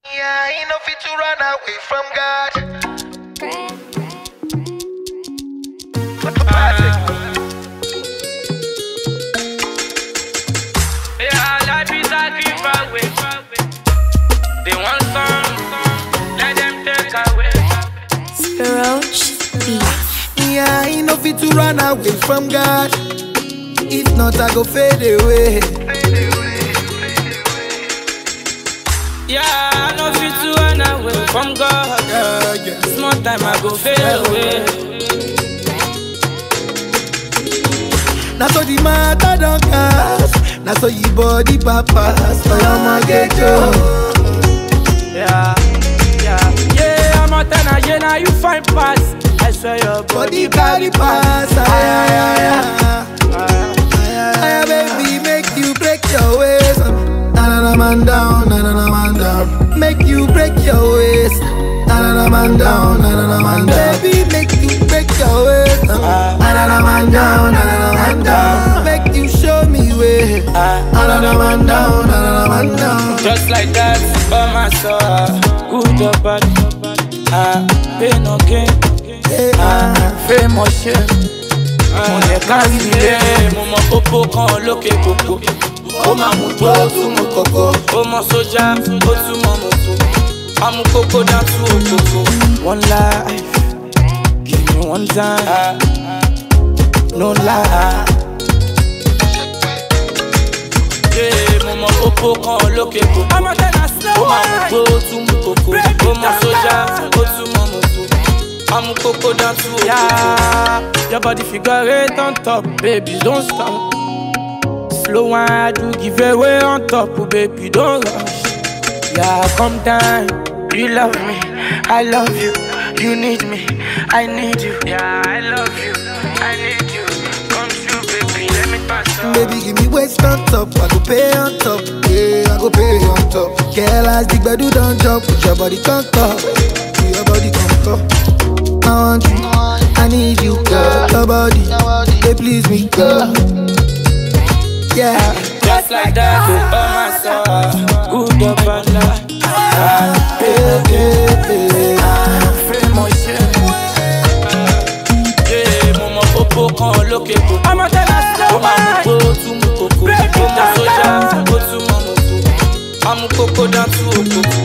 Yeah, ain't no fit to run away from God. Yeah, life is a giveaway. They want some, let them take away. Roach Beats. Yeah, ain't no fit to run away from God. If not, I go fade away. Yeah, I know fit to run away from God. Small time I go fade away. Now so the matter don't cast. Now so your body papas. So I'ma get you. Yeah, I'm a tenor, yeah, now you find pass. I swear your Body carry pass. Ay, baby, make you break your waist. Na man down, na man down. Make you break your waist. Na man down, na man down. Baby, make you break your waist. Na man down, na man down. Make you show me way. Na man down, na man down. Just like that, by my soul, good or bad. Pain or gain, fame or shame. Mon est carré, mon popo quand loke coco. Oh ma moto, tout mon coco. Oh mon soja, oh tout mon moto. Ah mon coco dans tout coco. One life, give me one time. No lie. Yeah, mon popo quand loke coco. I'm a tennis, oh ma moto, tout mon coco. Oh mon soja, oh tout mon moto. I'm a coco dans tout. Yeah, your body figure eight on top, baby, don't stop. Slow one, I do give away on top, oh baby, don't rush. Yeah, come down, you love me, I love you. You need me, I need you. Yeah, I love you, I need you. Come true, baby, let me pass on. Baby, give me waist on top, I go pay on top. Yeah, I go pay on top. Girl, as the bed do don't jump, put your body on top. Put your body on top. I want you, I need you, girl. Your body, they please me, girl. Yeah, just like that, go by my side. Good or bad, fais mon chien. Yeah, mon popo quand loke coco. I'm a tennis, oh ma moto, tout mon coco. Oh mon soja, oh tout mon moto. I'm a coco dans tout coco.